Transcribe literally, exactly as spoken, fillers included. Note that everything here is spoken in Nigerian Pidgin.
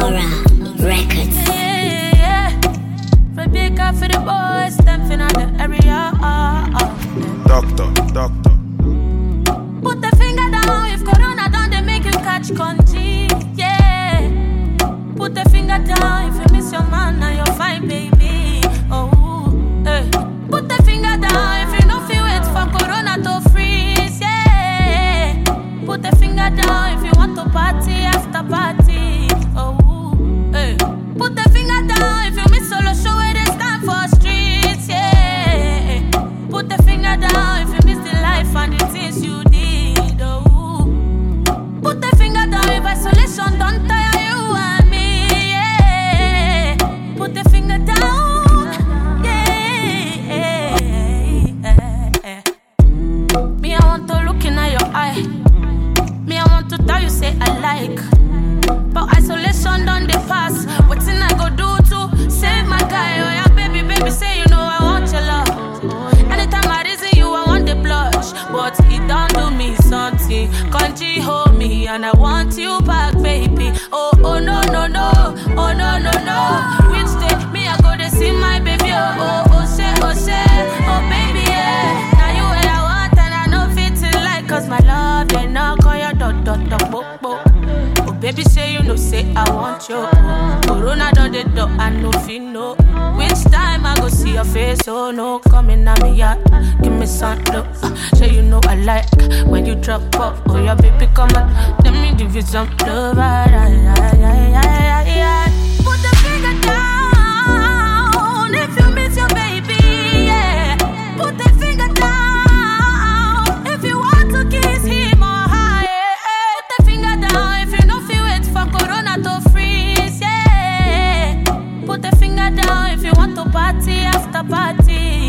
Aura Records. Yeah, yeah. Rebecca for the boys, them finna the area. Uh, uh. Doctor, doctor. Put the finger down if Corona done, they make you catch conji. Yeah. Put the finger down if you miss your man and you're fine, baby. Oh, hey. Put the finger down if you don't feel wait for Corona to freeze. Yeah. Put the finger down if you want to party after party. Oh, hey. Put the finger down if you miss solo show where they stand for streets. Yeah. Put the finger down if you miss the life and the things you did. Oh, put the finger down if isolation don't tire you and me. Yeah. Put the finger down. Yeah. Me, I want to look in at your eye. Me, I want to tell you say I like. But isolation done the pass. What's in I go do to save my guy? Oh yeah, baby, baby, say you know I want your love. Anytime I reason you, I want the blush. But it don't do me something. Can't you hold me and I want you back, baby? Oh, oh, no, no, no. Oh, no, no, no. Which day me I go to see my baby? Oh, oh, oh, say, oh, say. Oh, baby, yeah. Now you what I want and I know fitting like. Cause my love, they not call your dot, dot, dot, bo, bo. Oh, baby, say you know, say I want you. Corona done the door, I know feel no. Which time I go see your face? Oh no, coming at me yard. Give me some look. Uh, so you know I like when you drop up. Oh yeah, baby, come on. Let me give you some love. Ay, ay, ay, ay, ay, ay, ay. Put the finger down if you miss your baby. Yeah. Put the finger down if you want to kiss him or her. Yeah. Put the finger down if you don't feel wait for Corona to freeze. Yeah. Put the finger down if you want to party after party.